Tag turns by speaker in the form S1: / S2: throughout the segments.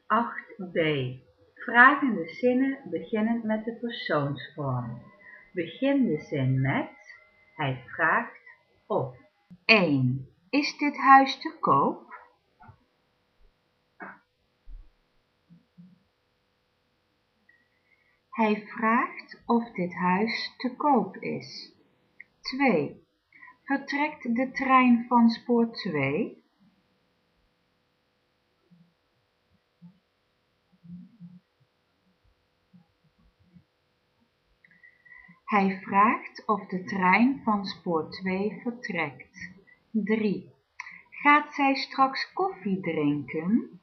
S1: 8b. Vragende zinnen beginnen met de persoonsvorm. Begin de zin met: hij vraagt of. 1. Is dit huis te koop? Hij vraagt of dit huis te koop is. 2. Vertrekt de trein van spoor 2? Hij vraagt of de trein van spoor 2 vertrekt. 3. Gaat zij straks koffie drinken?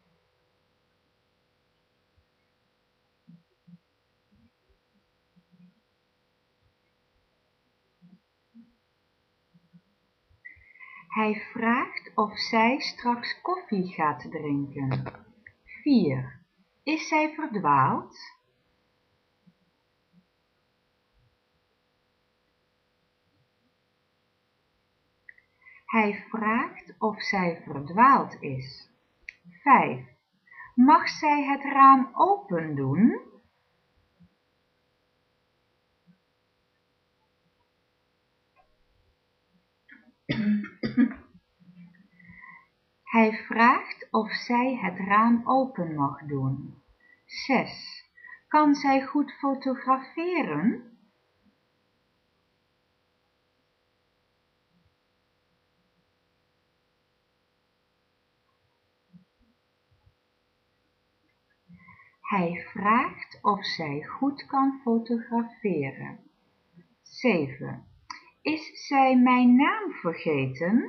S1: Hij vraagt of zij straks koffie gaat drinken. 4. Is zij verdwaald? Hij vraagt of zij verdwaald is. 5. Mag zij het raam open doen? Hij vraagt of zij het raam open mag doen. 6. Kan zij goed fotograferen? Hij vraagt of zij goed kan fotograferen. 7. Is zij mijn naam vergeten?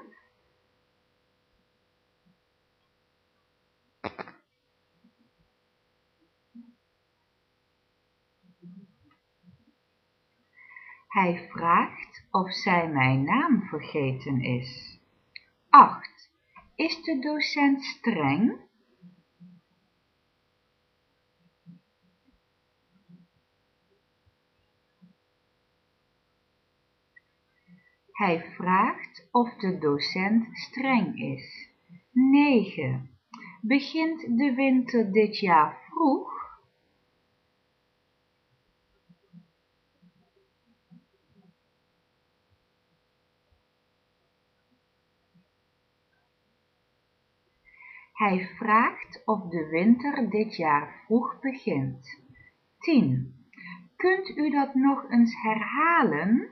S1: Hij vraagt of zij mijn naam vergeten is. 8. Is de docent streng? Hij vraagt of de docent streng is. 9. Begint de winter dit jaar vroeg? Hij vraagt of de winter dit jaar vroeg begint. 10. Kunt u dat nog eens herhalen?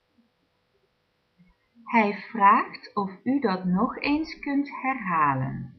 S1: Hij vraagt of u dat nog eens kunt herhalen.